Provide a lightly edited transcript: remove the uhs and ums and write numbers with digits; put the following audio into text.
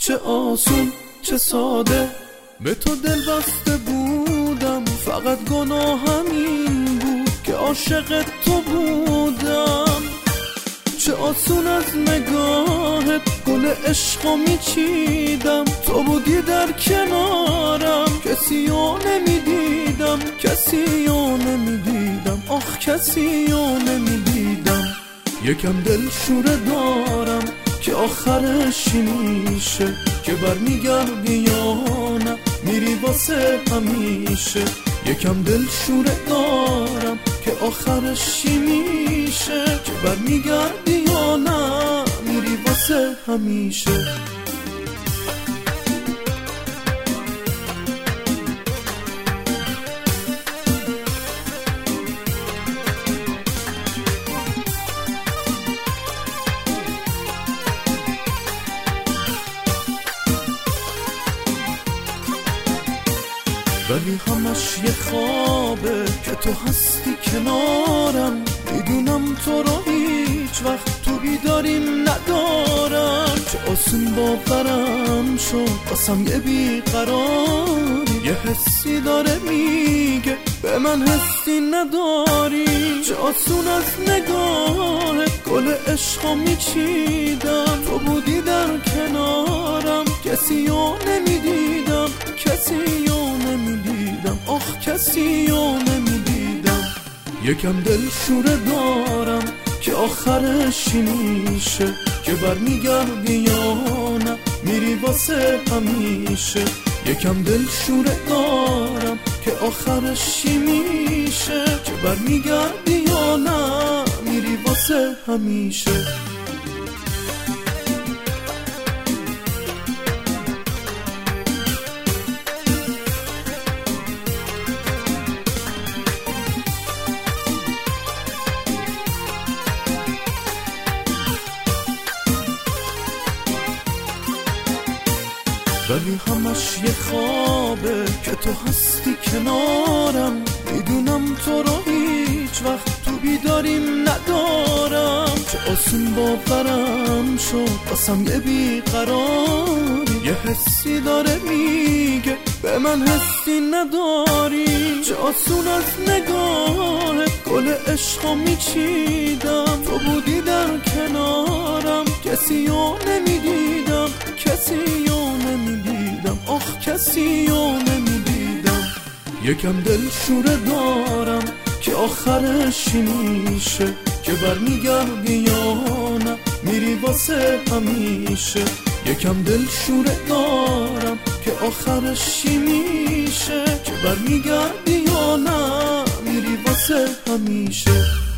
چه آسون چه ساده به تو دل بسته بودم، فقط گناهم این بود که عاشق تو بودم. چه آسون از نگاهت گل عشقو میچیدم، تو بودی در کنارم، کسیو نمیدیدم، کسیو نمیدیدم، آخ کسیو نمیدیدم. یکم دل شوره دارم که آخرش میشه، که برمیگردی یا نه میری واسه همیشه. یکم دل شوره دارم که آخرش میشه، که برمیگردی یا نه میری واسه همیشه. ولی همش یه خوابه که تو هستی کنارم، میدونم تو رو هیچ وقت تو بیداریم ندارم. چه آسون باورم شد بسم یه بیقراری، یه حسی داره میگه به من حسی نداری. چه آسون از نگاهت گل عشقو میچیدم، تو بودی در کنارم، کسیو نمیدیدم، کسیو نمیدیدم، آخ کسیو نمیدیدم. یکم دل شوره دارم که آخرش میشه، که برمیگردی یا نه میری واسه همیشه. یکم دل شوره دارم که آخرش میشه، که برمیگردی یا نه میری واسه همیشه. ولی همش یه خوابه که تو هستی کنارم، میدونم تو رو هیچ وقت تو بیداریم ندارم. چه آسون باورم شد بسم یه بیقراری، یه حسی داره میگه به من حسی نداری. چه آسون از نگاهت گل عشقو میچیدم، تو بودی در کنارم، کسیو نمیدیدم، کسیو نمیدیدم، آخ کسیو نمیدیدم. یکم دل شوره دارم که آخرش میشه، که برمیگردی یا نه میری واسه همیشه. یکم دل شوره دارم که آخرش میشه، که برمیگردی یا نه میری واسه همیشه.